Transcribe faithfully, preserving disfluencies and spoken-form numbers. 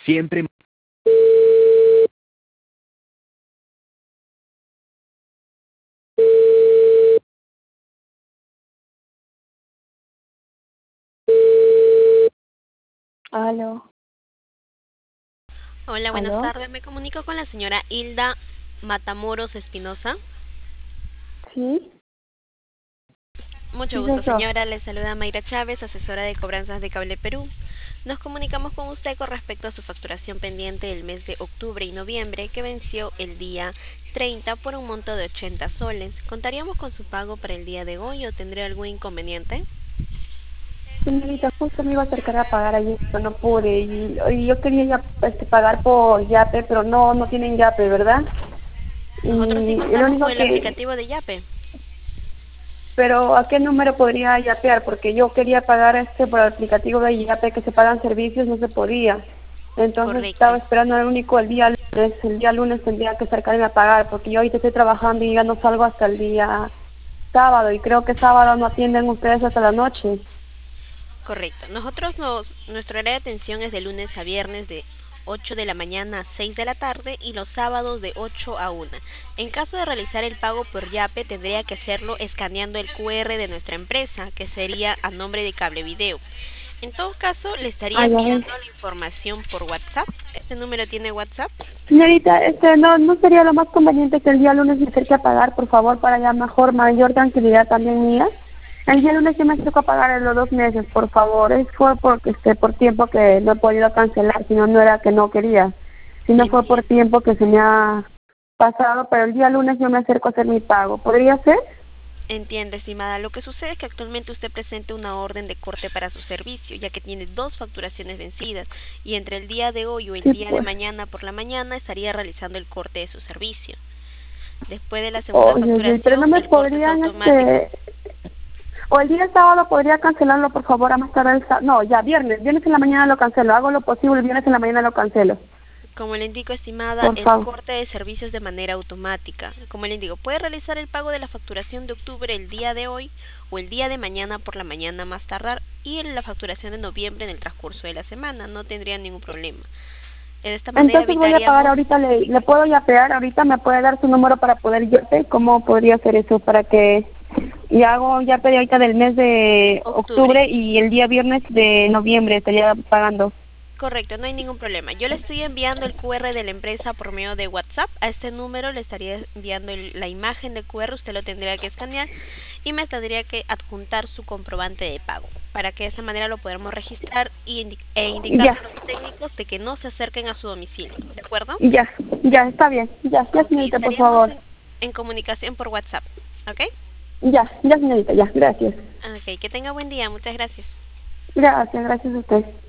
Siempre. Aló. Hola, buenas ¿Aló? tardes. Me comunico con la señora Hilda Matamoros Espinosa. Sí, Mucho sí soy gusto, yo. señora. Le saluda Mayra Chávez, asesora de cobranzas de Cable Perú. Nos comunicamos con usted con respecto a su facturación pendiente del mes de octubre y noviembre, que venció el día treinta por un monto de ochenta soles. ¿Contaríamos con su pago para el día de hoy o tendría algún inconveniente? Señorita, justo me iba a acercar a pagar ayer, pero no pude. Y, y yo quería ya este, pagar por Yape, pero no, no tienen Yape, ¿verdad? Y Nosotros sí el contamos con único el que... aplicativo de Yape. Pero ¿a qué número podría yapear? Porque yo quería pagar este por el aplicativo de Yape que se pagan servicios, no se podía. Entonces Correcto. estaba esperando el único el día lunes. El día lunes tendría que acercarme a pagar, porque yo ahorita estoy trabajando y ya no salgo hasta el día sábado. Y creo que sábado no atienden ustedes hasta la noche. Correcto. Nosotros nos, nuestro área de atención es de lunes a viernes de ocho de la mañana a seis de la tarde y los sábados de ocho a una. En caso de realizar el pago por Yape, tendría que hacerlo escaneando el Q R de nuestra empresa, que sería a nombre de Cable Video. En todo caso, le estaría Ay, a ver. enviando la información por WhatsApp. ¿Este número tiene WhatsApp? Señorita, este, no, no sería lo más conveniente que el día lunes me acerque a pagar, por favor, para ya mejor, mayor tranquilidad también mía. El día lunes yo me acerco a pagar en los dos meses, por favor. Es fue porque este, por tiempo que no he podido cancelar, si no, no era que no quería, sino fue por Entiendo. tiempo que se me ha pasado, pero el día lunes yo me acerco a hacer mi pago. ¿Podría ser? Entiende, estimada. Lo que sucede es que actualmente usted presenta una orden de corte para su servicio, ya que tiene dos facturaciones vencidas, y entre el día de hoy o el Sí, día de pues. mañana por la mañana estaría realizando el corte de su servicio. Después de la segunda Oye, oye, pero no facturación, me el corte es podrían, automático. este, o el día sábado podría cancelarlo, por favor, a más tardar el sábado. No, ya, viernes. Viernes en la mañana lo cancelo. Hago lo posible, el viernes en la mañana lo cancelo. Como le indico, estimada, Por el favor. corte de servicios de manera automática. Como le indico, puede realizar el pago de la facturación de octubre el día de hoy o el día de mañana por la mañana más tardar y en la facturación de noviembre en el transcurso de la semana. No tendría ningún problema. De esta manera Entonces voy a pagar evitaríamos. ahorita, le, le puedo yapear ahorita, me puede dar su número para poder yape. ¿Cómo podría hacer eso para que y hago yape de ahorita del mes de Octubre. octubre y el día viernes de noviembre estaría pagando? Correcto, no hay ningún problema. Yo le estoy enviando el Q R de la empresa por medio de WhatsApp. A este número le estaría enviando el- la imagen del Q R, usted lo tendría que escanear y me tendría que adjuntar su comprobante de pago para que de esa manera lo podamos registrar y indi- e indicarle Ya, a los técnicos de que no se acerquen a su domicilio. ¿De acuerdo? ya, ya, está bien. Ya, ya Ok, señorita, por estaríamos favor. en, en comunicación por WhatsApp. ¿Ok? Ya, ya señorita, ya, gracias. Ok, que tenga buen día. Muchas gracias. Gracias, gracias a usted.